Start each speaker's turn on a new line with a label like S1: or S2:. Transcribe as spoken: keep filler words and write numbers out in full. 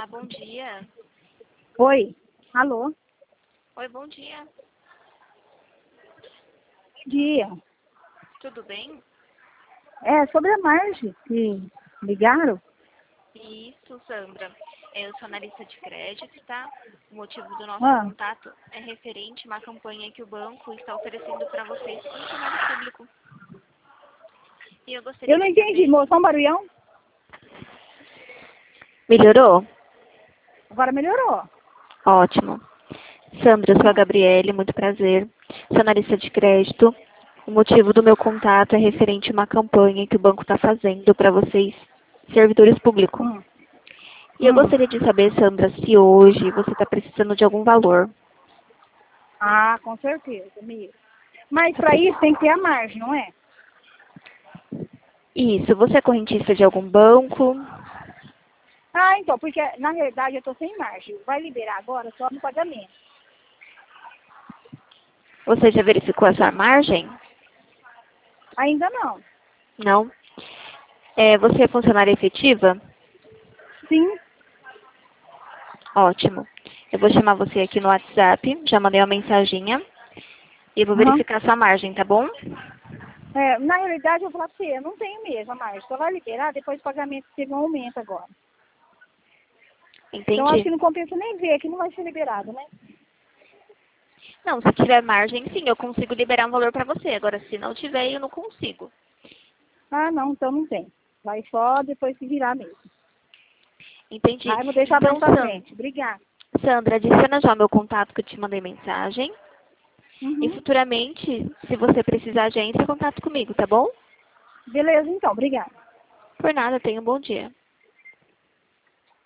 S1: Olá, bom dia.
S2: Oi. Alô?
S1: Oi, bom dia.
S2: Bom dia.
S1: Tudo bem?
S2: É sobre a Marge que ligaram?
S1: Isso, Sandra. Eu sou analista de crédito, tá? O motivo do nosso
S2: Ah,
S1: contato é referente a uma campanha que o banco está oferecendo para vocês, funcionário público. E eu gostaria
S2: eu não
S1: de
S2: entendi.
S1: saber...
S2: Moção barulhão?
S1: Melhorou?
S2: Agora melhorou.
S1: Ótimo. Sandra, eu sou a
S2: Ah,
S1: Gabriele, muito prazer. Sou analista de crédito. O motivo do meu contato é referente a uma campanha que o banco está fazendo para vocês, servidores públicos.
S2: hum,
S1: E eu
S2: hum.
S1: gostaria de saber, Sandra, se hoje você está precisando de algum valor.
S2: Ah, com certeza, mesmo. Mas para isso tem que ter a margem, não é?
S1: Isso, você é correntista de algum banco?
S2: Ah, então, porque na realidade eu estou sem margem. Vai liberar agora só no pagamento.
S1: Você já verificou a sua margem?
S2: Ainda não.
S1: Não. É, você é funcionária efetiva?
S2: Sim.
S1: Ótimo. Eu vou chamar você aqui no WhatsApp, já mandei uma mensaginha, e vou
S2: Aham.
S1: verificar a sua margem, tá bom?
S2: É, na realidade eu vou falar pra você, eu não tenho mesmo a margem. Só vai liberar depois do pagamento que teve um aumento agora. Então acho
S1: Entendi.
S2: que não compensa nem ver, que não vai ser liberado, né?
S1: Não, se tiver margem, sim, eu consigo liberar um valor para você. Agora, se não tiver, eu não consigo.
S2: Ah, não, então não tem. Vai só depois que virar mesmo.
S1: Entendi.
S2: Ah, eu vou deixar mais
S1: Então,
S2: pra
S1: San-
S2: frente. Obrigada.
S1: Sandra, adiciona já o meu contato que eu te mandei mensagem. E
S2: Uhum.
S1: futuramente, se você precisar, já entre em contato comigo, tá bom?
S2: Beleza, então. Obrigada.
S1: Por nada, tenha um bom dia.